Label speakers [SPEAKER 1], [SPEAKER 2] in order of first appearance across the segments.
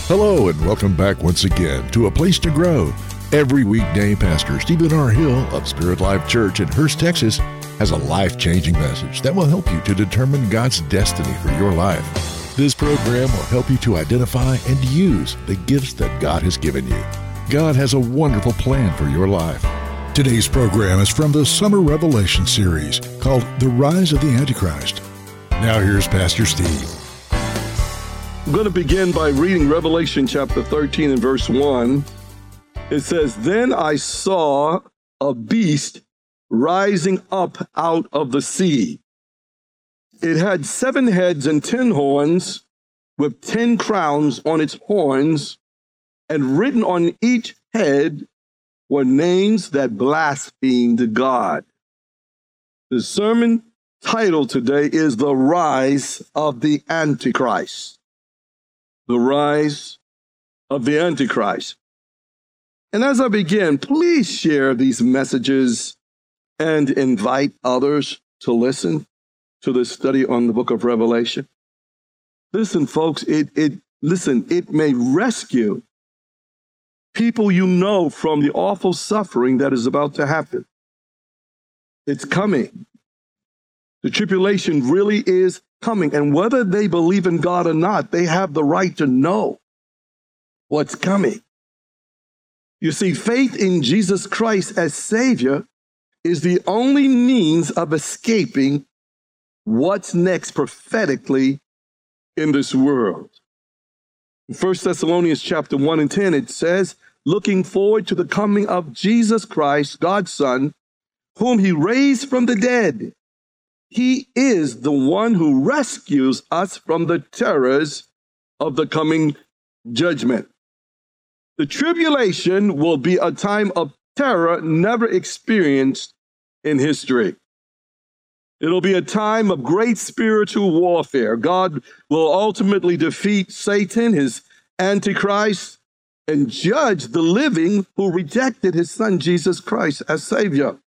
[SPEAKER 1] Hello and welcome back once again to A Place to Grow. Every weekday, Pastor Stephen R. Hill of Spirit Life Church in Hurst, Texas, has a life-changing message that will help you to determine God's destiny for your life. This program will help you to identify and use the gifts that God has given you. God has a wonderful plan for your life. Today's program is from the Summer Revelation series called The Rise of the Antichrist. Now here's Pastor Steve.
[SPEAKER 2] I'm going to begin by reading Revelation chapter 13 and verse 1. It says, "Then I saw a beast rising up out of the sea. It had 7 heads and 10 horns, with 10 crowns on its horns, and written on each head were names that blasphemed God." The sermon title today is The Rise of the Antichrist. The rise of the Antichrist. And as I begin, please share these messages and invite others to listen to this study on the book of Revelation. Listen, folks, it may rescue people you know from the awful suffering that is about to happen. It's coming. The tribulation really is coming. And whether they believe in God or not, they have the right to know what's coming. You see, faith in Jesus Christ as Savior is the only means of escaping what's next prophetically in this world. In 1 Thessalonians chapter 1 and 10, it says, "Looking forward to the coming of Jesus Christ, God's Son, whom he raised from the dead. He is the one who rescues us from the terrors of the coming judgment." The tribulation will be a time of terror never experienced in history. It'll be a time of great spiritual warfare. God will ultimately defeat Satan, his Antichrist, and judge the living who rejected his son Jesus Christ as Savior.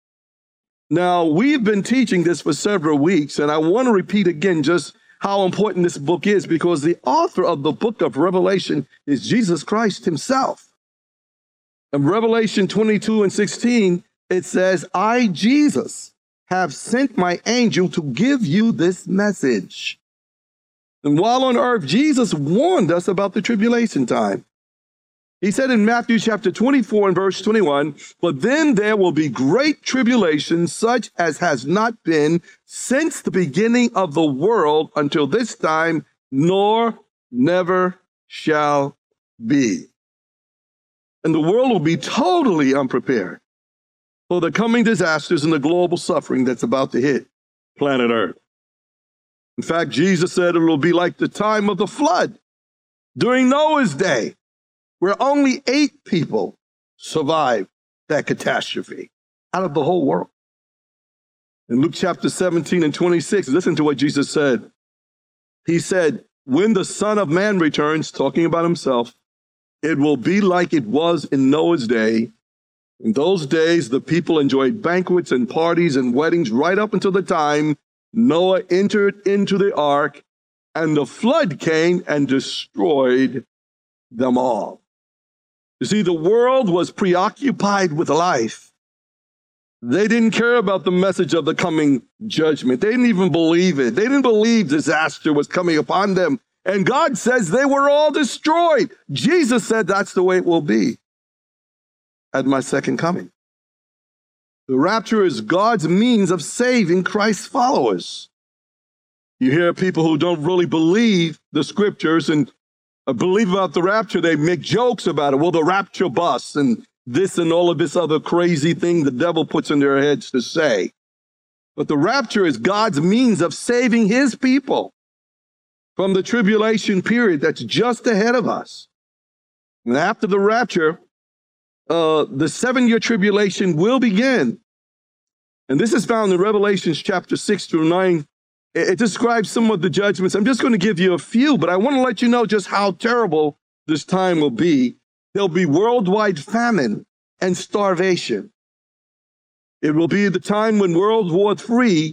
[SPEAKER 2] Now, we've been teaching this for several weeks, and I want to repeat again just how important this book is, because the author of the book of Revelation is Jesus Christ himself. In Revelation 22 and 16, it says, "I, Jesus, have sent my angel to give you this message." And while on earth, Jesus warned us about the tribulation time. He said in Matthew chapter 24 and verse 21, "But then there will be great tribulation, such as has not been since the beginning of the world until this time, nor never shall be." And the world will be totally unprepared for the coming disasters and the global suffering that's about to hit planet Earth. In fact, Jesus said it will be like the time of the flood during Noah's day, where only 8 people survived that catastrophe out of the whole world. In Luke chapter 17 and 26, listen to what Jesus said. He said, "When the Son of Man returns," talking about himself, "it will be like it was in Noah's day. In those days, the people enjoyed banquets and parties and weddings right up until the time Noah entered into the ark, and the flood came and destroyed them all." You see, the world was preoccupied with life. They didn't care about the message of the coming judgment. They didn't even believe it. They didn't believe disaster was coming upon them. And God says they were all destroyed. Jesus said that's the way it will be at my second coming. The rapture is God's means of saving Christ's followers. You hear people who don't really believe the scriptures and believe about the rapture, they make jokes about it. Well, the rapture bus and this and all of this other crazy thing the devil puts in their heads to say. But the rapture is God's means of saving his people from the tribulation period that's just ahead of us. And after the rapture, the 7-year tribulation will begin. And this is found in Revelation chapter 6 through 9. It describes some of the judgments. I'm just going to give you a few, but I want to let you know just how terrible this time will be. There'll be worldwide famine and starvation. It will be the time when World War III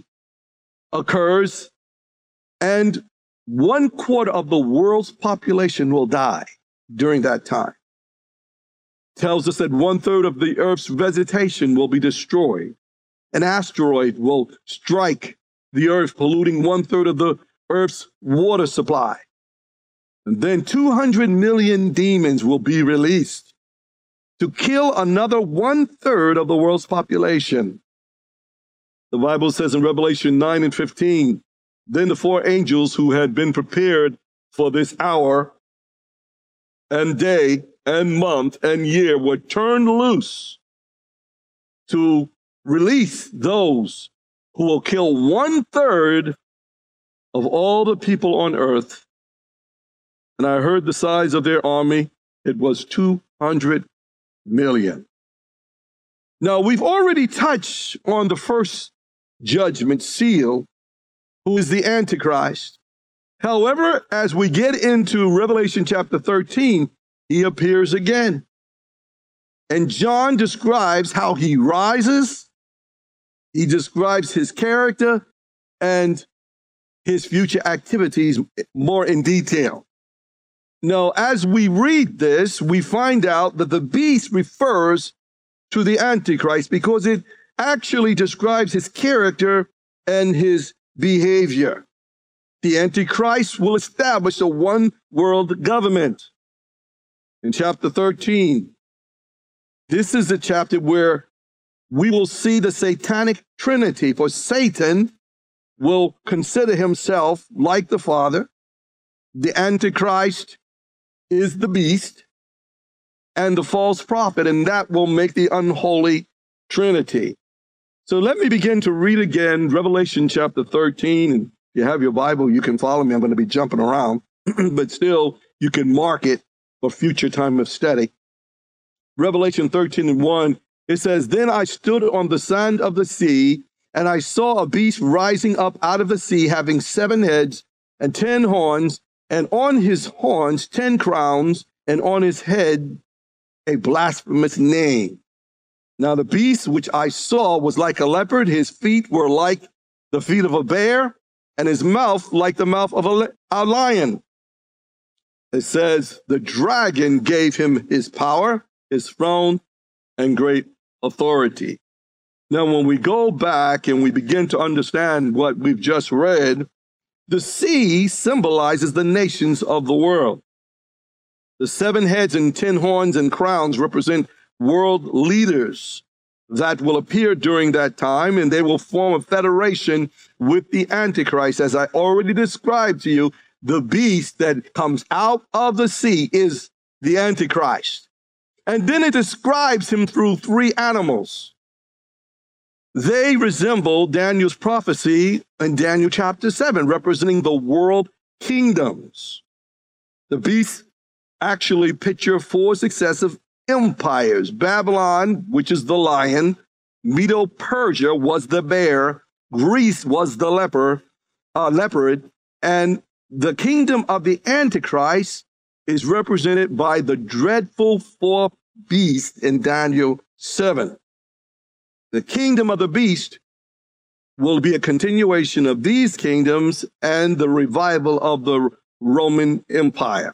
[SPEAKER 2] occurs and 1/4 of the world's population will die. during that time. Tells us that 1/3 of the earth's vegetation will be destroyed. An asteroid will strike the earth, polluting 1/3 of the earth's water supply. And then 200 million demons will be released to kill another 1/3 of the world's population. The Bible says in Revelation 9:15, then the 4 angels who had been prepared for this hour and day and month and year were turned loose to release those who will kill 1/3 of all the people on earth. And I heard the size of their army. It was 200 million. Now, we've already touched on the first judgment seal, who is the Antichrist. However, as we get into Revelation chapter 13, he appears again. And John describes how he rises. He describes his character and his future activities more in detail. Now, as we read this, we find out that the beast refers to the Antichrist because it actually describes his character and his behavior. The Antichrist will establish a one-world government. In chapter 13, this is the chapter where we will see the satanic trinity, for Satan will consider himself like the Father. The Antichrist is the beast and the false prophet, and that will make the unholy trinity. So let me begin to read again Revelation chapter 13. And if you have your Bible, you can follow me. I'm going to be jumping around, but still you can mark it for future time of study. Revelation 13:1, it says, then I stood on the sand of the sea, and I saw a beast rising up out of the sea, having 7 heads and 10 horns, and on his horns 10 crowns, and on his head a blasphemous name. Now the beast which I saw was like a leopard, his feet were like the feet of a bear, and his mouth like the mouth of a lion. It says, the dragon gave him his power, his throne, and great authority. Now, when we go back and we begin to understand what we've just read, the sea symbolizes the nations of the world. The 7 heads and 10 horns and crowns represent world leaders that will appear during that time, and they will form a federation with the Antichrist. As I already described to you, the beast that comes out of the sea is the Antichrist. And then it describes him through 3 animals. They resemble Daniel's prophecy in Daniel chapter 7, representing the world kingdoms. The beasts actually picture 4 successive empires. Babylon, which is the lion, Medo-Persia was the bear, Greece was the leopard, and the kingdom of the Antichrist is represented by the dreadful 4th beast in Daniel 7. The kingdom of the beast will be a continuation of these kingdoms and the revival of the Roman Empire.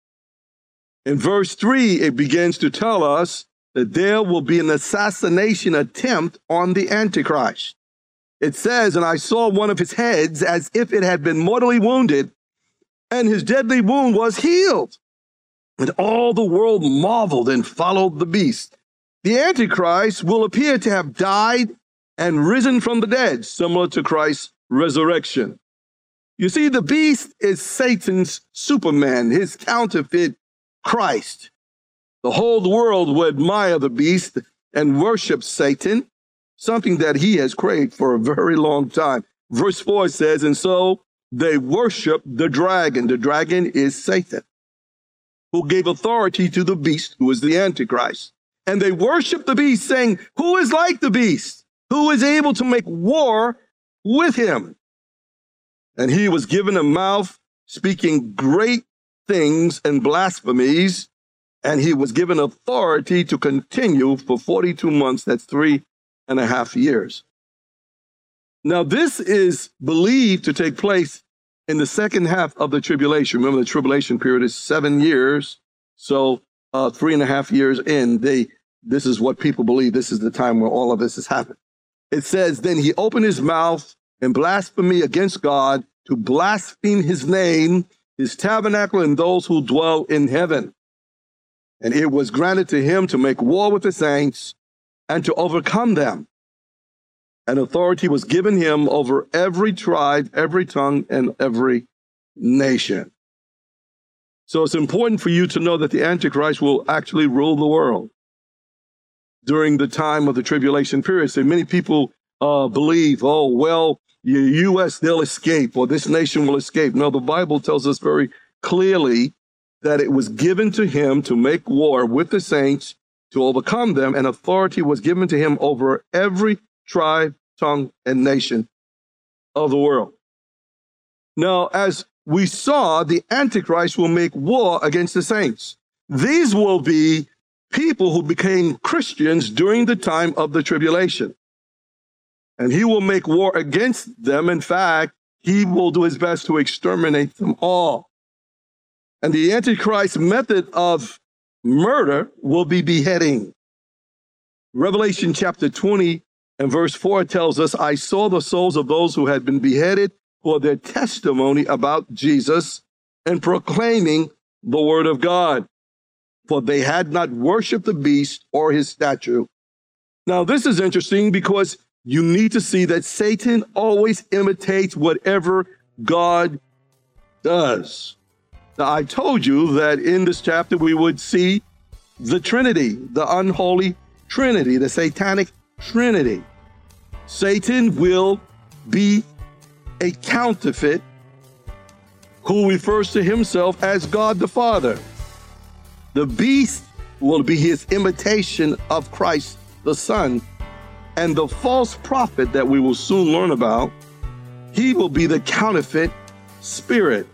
[SPEAKER 2] In verse 3, it begins to tell us that there will be an assassination attempt on the Antichrist. It says, and I saw one of his heads as if it had been mortally wounded, and his deadly wound was healed. And all the world marveled and followed the beast. The Antichrist will appear to have died and risen from the dead, similar to Christ's resurrection. You see, the beast is Satan's Superman, his counterfeit Christ. The whole world will admire the beast and worship Satan, something that he has craved for a very long time. Verse 4 says, and so they worship the dragon. The dragon is Satan, who gave authority to the beast, who is the Antichrist. And they worship the beast, saying, who is like the beast? Who is able to make war with him? And he was given a mouth speaking great things and blasphemies, and he was given authority to continue for 42 months. That's 3.5 years. Now, this is believed to take place in the second half of the tribulation. Remember, the tribulation period is 7 years, So 3.5 years in, this is what people believe. This is the time where all of this has happened. It says, then he opened his mouth in blasphemy against God to blaspheme his name, his tabernacle, and those who dwell in heaven. And it was granted to him to make war with the saints and to overcome them. And authority was given him over every tribe, every tongue, and every nation. So it's important for you to know that the Antichrist will actually rule the world during the time of the tribulation period. So many people believe, oh, well, the U.S., they'll escape, or this nation will escape. No, the Bible tells us very clearly that it was given to him to make war with the saints, to overcome them, and authority was given to him over every tribe, tongue, and nation of the world. Now, as we saw, the Antichrist will make war against the saints. These will be people who became Christians during the time of the tribulation. And he will make war against them. In fact, he will do his best to exterminate them all. And the Antichrist method of murder will be beheading. Revelation chapter 20 and verse 4 tells us, I saw the souls of those who had been beheaded for their testimony about Jesus and proclaiming the word of God, for they had not worshiped the beast or his statue. Now, this is interesting because you need to see that Satan always imitates whatever God does. Now, I told you that in this chapter we would see the Trinity, the unholy Trinity, the satanic Trinity. Satan will be a counterfeit who refers to himself as God the Father. The beast will be his imitation of Christ the Son. And the false prophet that we will soon learn about, he will be the counterfeit spirit.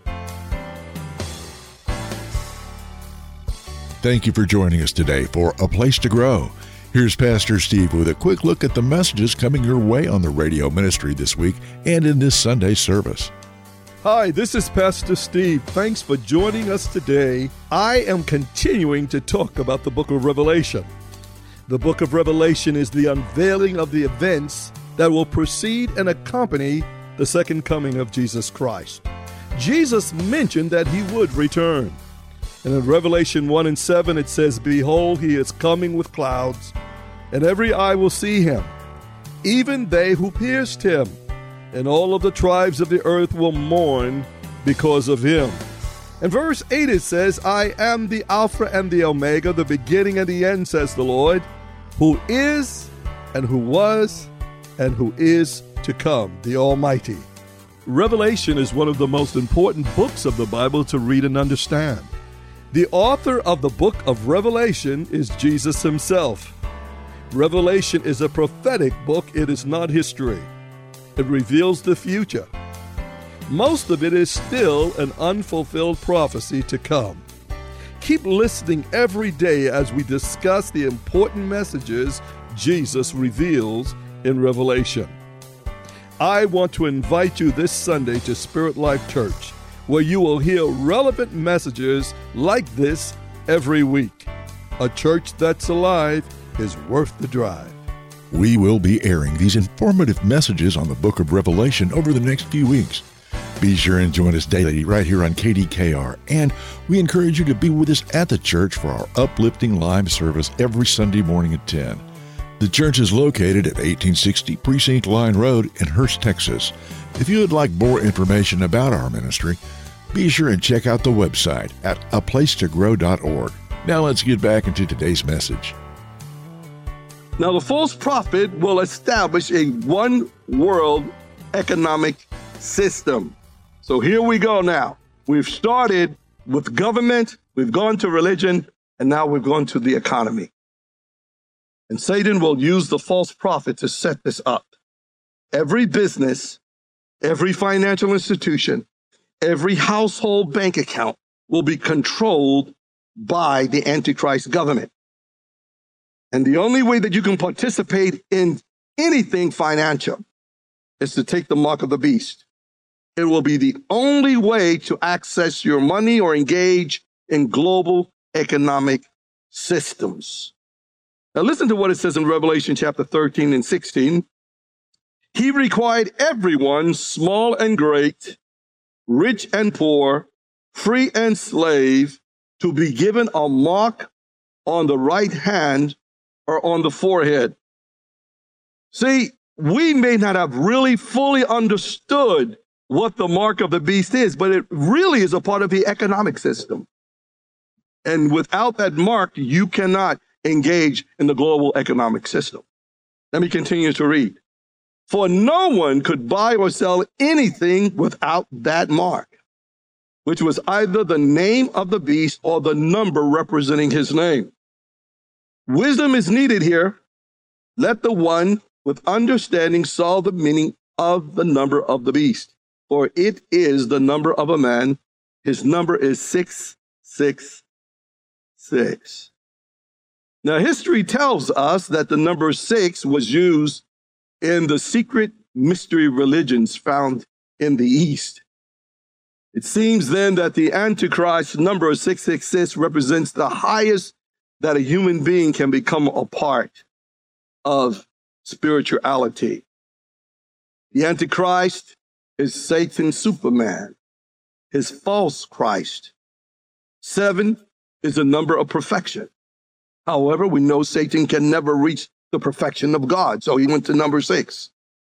[SPEAKER 1] Thank you for joining us today for A Place to Grow. Here's Pastor Steve with a quick look at the messages coming your way on the radio ministry this week and in this Sunday service.
[SPEAKER 3] Hi, this is Pastor Steve. Thanks for joining us today. I am continuing to talk about the book of Revelation. The book of Revelation is the unveiling of the events that will precede and accompany the second coming of Jesus Christ. Jesus mentioned that he would return. And in Revelation 1 and 7, it says, Behold, he is coming with clouds, and every eye will see him, even they who pierced him, and all of the tribes of the earth will mourn because of him. In verse 8 it says, I am the Alpha and the Omega, the beginning and the end, says the Lord, who is, and who was, and who is to come, the Almighty. Revelation is one of the most important books of the Bible to read and understand. The author of the book of Revelation is Jesus himself. Revelation is a prophetic book. It is not history. It reveals the future. Most of it is still an unfulfilled prophecy to come. Keep listening every day as we discuss the important messages Jesus reveals in Revelation. I want to invite you this Sunday to Spirit Life Church, where you will hear relevant messages like this every week. A church that's alive is worth the drive.
[SPEAKER 1] We will be airing these informative messages on the book of Revelation over the next few weeks. Be sure and join us daily right here on KDKR, and we encourage you to be with us at the church for our uplifting live service every Sunday morning at 10. The church is located at 1860 Precinct Line Road in Hurst, Texas. If you would like more information about our ministry, be sure and check out the website at aplacetogrow.org. Now let's get back into today's message.
[SPEAKER 2] Now, the false prophet will establish a one-world economic system. So here we go now. We've started with government, we've gone to religion, and now we've gone to the economy. And Satan will use the false prophet to set this up. Every business, every financial institution, every household bank account will be controlled by the Antichrist government. And the only way that you can participate in anything financial is to take the mark of the beast. It will be the only way to access your money or engage in global economic systems. Now listen to what it says in Revelation chapter 13 and 16. He required everyone, small and great, rich and poor, free and slave, to be given a mark on the right hand or on the forehead. See, we may not have really fully understood what the mark of the beast is, but it really is a part of the economic system. And without that mark, you cannot engage in the global economic system. Let me continue to read. For no one could buy or sell anything without that mark, which was either the name of the beast or the number representing his name. Wisdom is needed here. Let the one with understanding solve the meaning of the number of the beast, for it is the number of a man. His number is 666. Now, history tells us that the number 6 was used in the secret mystery religions found in the East. It seems then that the Antichrist number 666 represents the highest that a human being can become a part of spirituality. The Antichrist is Satan's Superman, his false Christ. 7 is a number of perfection. However, we know Satan can never reach the perfection of God, so he went to number 6.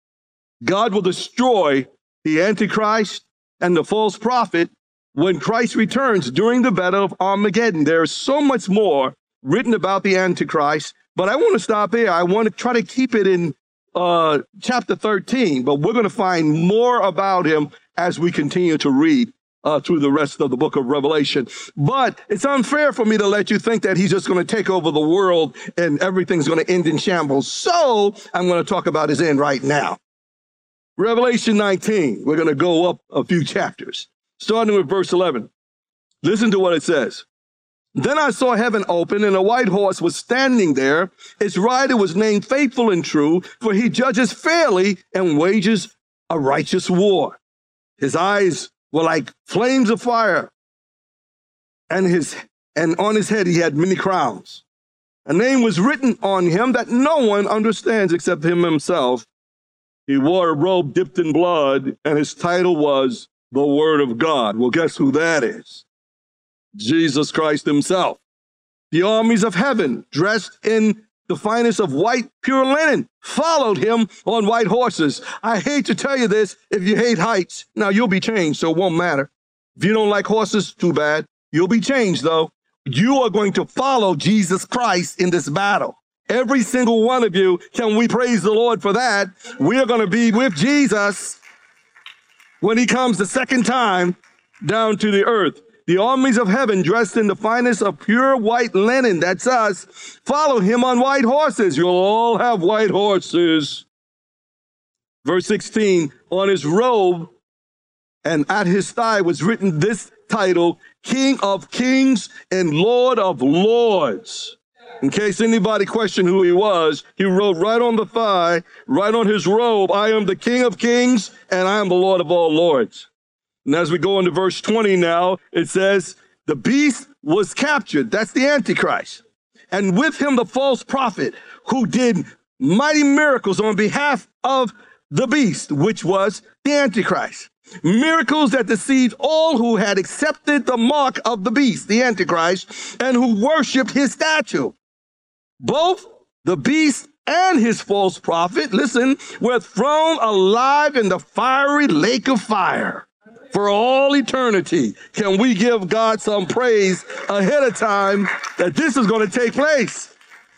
[SPEAKER 2] God will destroy the Antichrist and the false prophet when Christ returns during the battle of Armageddon. There's so much more written about the Antichrist, but I want to stop here. I want to try to keep it in chapter 13, but we're going to find more about him as we continue to read through the rest of the book of Revelation. But it's unfair for me to let you think that he's just going to take over the world and everything's going to end in shambles. So I'm going to talk about his end right now. Revelation 19, we're going to go up a few chapters, starting with verse 11. Listen to what it says. Then I saw heaven open, and a white horse was standing there. Its rider was named Faithful and True, for he judges fairly and wages a righteous war. His eyes were like flames of fire, and on his head he had many crowns. A name was written on him that no one understands except him himself. He wore a robe dipped in blood, and his title was the Word of God. Well, guess who that is? Jesus Christ himself. The armies of heaven, dressed in the finest of white, pure linen, followed him on white horses. I hate to tell you this, if you hate heights, now you'll be changed, so it won't matter. If you don't like horses, too bad. You'll be changed, though. You are going to follow Jesus Christ in this battle. Every single one of you, can we praise the Lord for that? We are going to be with Jesus when he comes the second time down to the earth. The armies of heaven, dressed in the finest of pure white linen, that's us, follow him on white horses. You'll all have white horses. Verse 16, on his robe and at his thigh was written this title, King of Kings and Lord of Lords. In case anybody questioned who he was, he wrote right on the thigh, right on his robe, I am the King of Kings and I am the Lord of all lords. And as we go into verse 20 now, it says, the beast was captured. That's the Antichrist. And with him, the false prophet who did mighty miracles on behalf of the beast, which was the Antichrist. Miracles that deceived all who had accepted the mark of the beast, the Antichrist, and who worshiped his statue. Both the beast and his false prophet, listen, were thrown alive in the fiery lake of fire for all eternity. Can we give God some praise ahead of time that this is going to take place?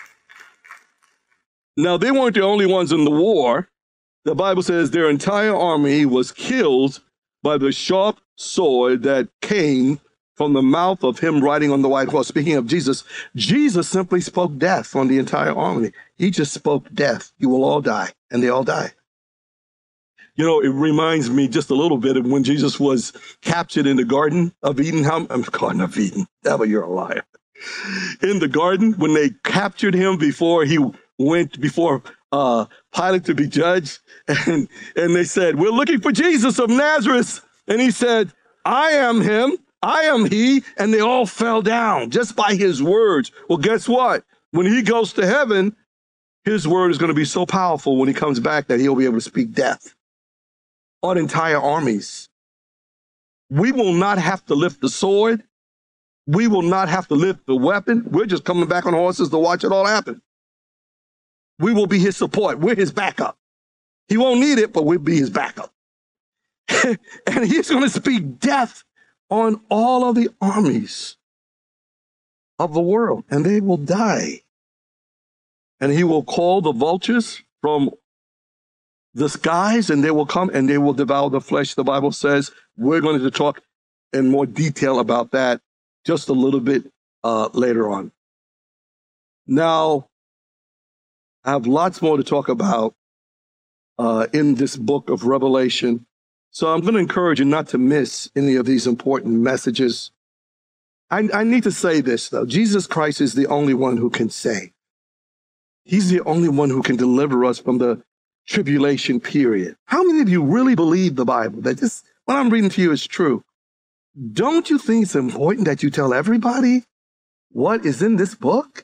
[SPEAKER 2] Now, they weren't the only ones in the war. The Bible says their entire army was killed by the sharp sword that came from the mouth of him riding on the white horse. Speaking of Jesus, Jesus simply spoke death on the entire army. He just spoke death. You will all die. And they all died. You know, it reminds me just a little bit of when Jesus was captured in the Garden of Eden. Garden of Eden. Devil, you're a liar. In the garden, when they captured him before he went before Pilate to be judged, and they said, we're looking for Jesus of Nazareth. And he said, I am him. I am he, and they all fell down just by his words. Well, guess what? When he goes to heaven, his word is going to be so powerful when he comes back that he'll be able to speak death on entire armies. We will not have to lift the sword. We will not have to lift the weapon. We're just coming back on horses to watch it all happen. We will be his support. We're his backup. He won't need it, but we'll be his backup. And he's going to speak death on all of the armies of the world, and they will die. And he will call the vultures from the skies, and they will come and they will devour the flesh. The Bible says we're going to talk in more detail about that just a little bit later on. Now, I have lots more to talk about in this book of Revelation. So I'm going to encourage you not to miss any of these important messages. I need to say this, though. Jesus Christ is the only one who can save. He's the only one who can deliver us from the tribulation period. How many of you really believe the Bible, that this, what I'm reading to you is true? Don't you think it's important that you tell everybody what is in this book?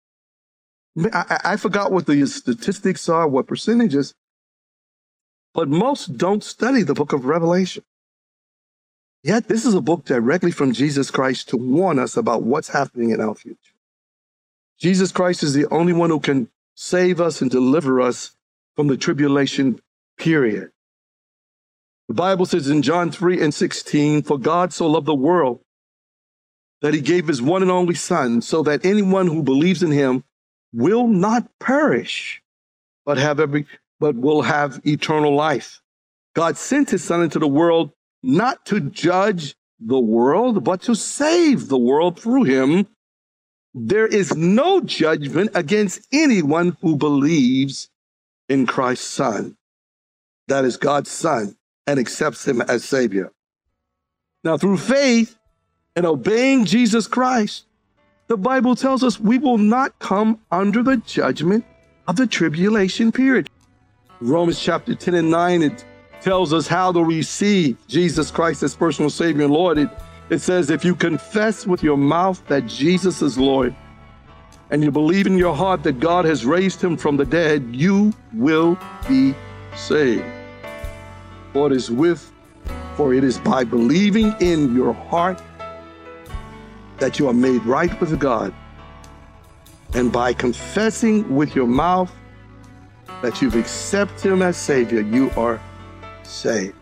[SPEAKER 2] I forgot what the statistics are, what percentages, but most don't study the book of Revelation. Yet this is a book directly from Jesus Christ to warn us about what's happening in our future. Jesus Christ is the only one who can save us and deliver us from the tribulation period. The Bible says in John 3:16, "For God so loved the world that he gave his one and only Son, so that anyone who believes in him will not perish, but will have eternal life." God sent his Son into the world not to judge the world, but to save the world through him. There is no judgment against anyone who believes in Christ's Son, that is God's Son, and accepts him as Savior. Now, through faith and obeying Jesus Christ, the Bible tells us we will not come under the judgment of the tribulation period. Romans chapter 10 and 9, it tells us how to receive Jesus Christ as personal Savior and Lord. It says, if you confess with your mouth that Jesus is Lord, and you believe in your heart that God has raised him from the dead, you will be saved. For it is by believing in your heart that you are made right with God, and by confessing with your mouth that you've accepted him as Savior, you are saved.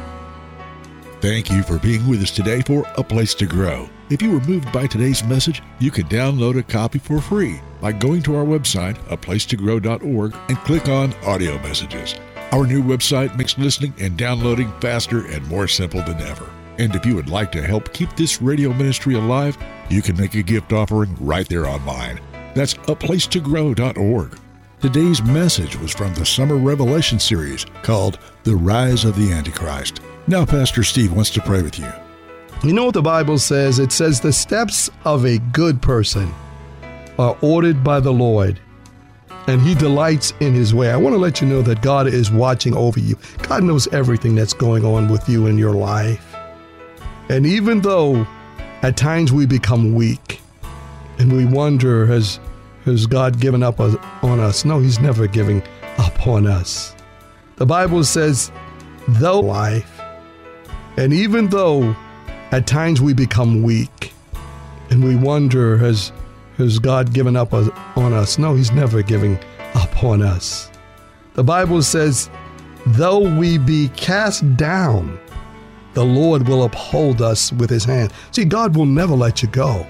[SPEAKER 1] Thank you for being with us today for A Place to Grow. If you were moved by today's message, you can download a copy for free by going to our website, aplacetogrow.org, and click on Audio Messages. Our new website makes listening and downloading faster and more simple than ever. And if you would like to help keep this radio ministry alive, you can make a gift offering right there online. That's aplacetogrow.org. Today's message was from the Summer Revelation series called The Rise of the Antichrist. Now Pastor Steve wants to pray with you.
[SPEAKER 3] You know what the Bible says? It says the steps of a good person are ordered by the Lord, and he delights in his way. I want to let you know that God is watching over you. God knows everything that's going on with you in your life. And even though at times we become weak and we wonder, has God given up on us? No, he's never giving up on us. The Bible says, though life, and even though at times we become weak and we wonder, has God given up on us? No, he's never giving up on us. The Bible says, though we be cast down, the Lord will uphold us with his hand. See, God will never let you go.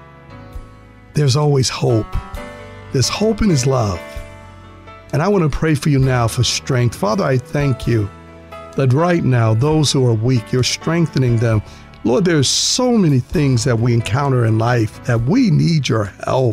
[SPEAKER 3] There's always hope. There's hope in his love. And I want to pray for you now for strength. Father, I thank you that right now, those who are weak, you're strengthening them. Lord, there's so many things that we encounter in life that we need your help.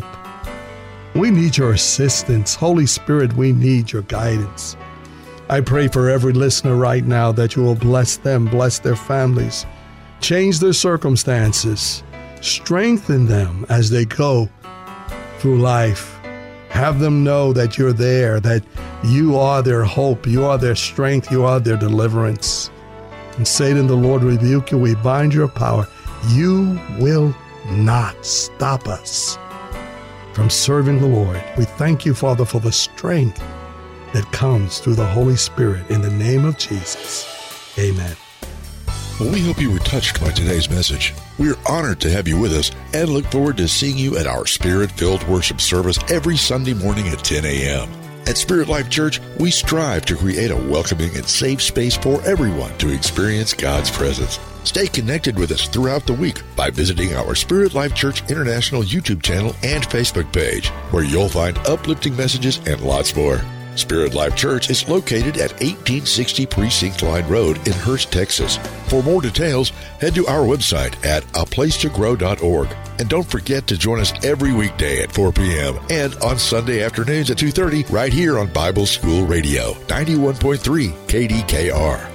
[SPEAKER 3] We need your assistance. Holy Spirit, we need your guidance. I pray for every listener right now that you will bless them, bless their families, change their circumstances, strengthen them as they go through life. Have them know that you're there, that you are their hope, you are their strength, you are their deliverance. And Satan, the Lord rebuke you. We bind your power
[SPEAKER 4] You will not stop us from serving the Lord. We thank you, Father, for the strength that comes through the Holy Spirit. In the name of Jesus, amen.
[SPEAKER 1] Well, we hope you were touched by today's message. We're honored to have you with us and look forward to seeing you at our Spirit-filled worship service every Sunday morning at 10 a.m. At Spirit Life Church, we strive to create a welcoming and safe space for everyone to experience God's presence. Stay connected with us throughout the week by visiting our Spirit Life Church International YouTube channel and Facebook page, where you'll find uplifting messages and lots more. Spirit Life Church is located at 1860 Precinct Line Road in Hurst, Texas. For more details, head to our website at aplacetogrow.org. And don't forget to join us every weekday at 4 p.m. and on Sunday afternoons at 2:30 right here on Bible School Radio, 91.3 KDKR.